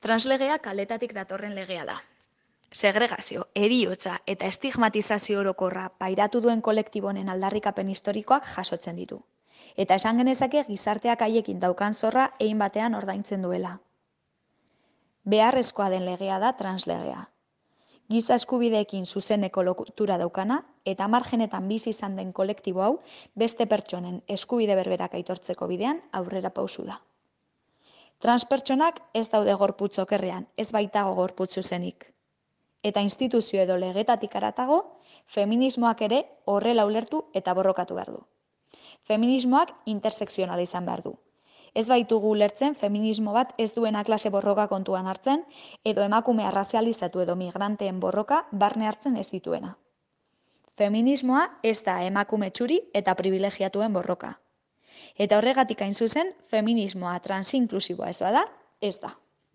Translegea kaletatik datorren legea da. Segregazio, heriotza eta estigmatizazio orokorra pairatu duen kolektibonen aldarrikapen historikoak jasotzen ditu. Eta esan genezake gizarteak haiekin daukan zorra egin batean ordaintzen duela. Beharrezkoa den legea da translegea. Giza eskubideekin zuzeneko lotura daukana eta margenetan bizi izan den kolektibo hau beste pertsonen eskubide berberak aitortzeko bidean aurrera pausu da. Transpertsonak ez daude gorputz okerrean, ez baitago gorputz zuzenik. Eta instituzio edo legetatik haratago, feminismoak ere horrela ulertu eta borrokatu behar du. Feminismoak intersekzionala izan behar du. Ez baitugu ulertzen feminismo bat ez duena klase borroka kontuan hartzen, edo emakume arrazializatu edo migranteen borroka barne hartzen ez dituena. Feminismoa ez da emakume txuri eta privilegiatuen borroka. Eta horregatik hain zuzen, feminismoa transinklusiboa ez bada, ez da.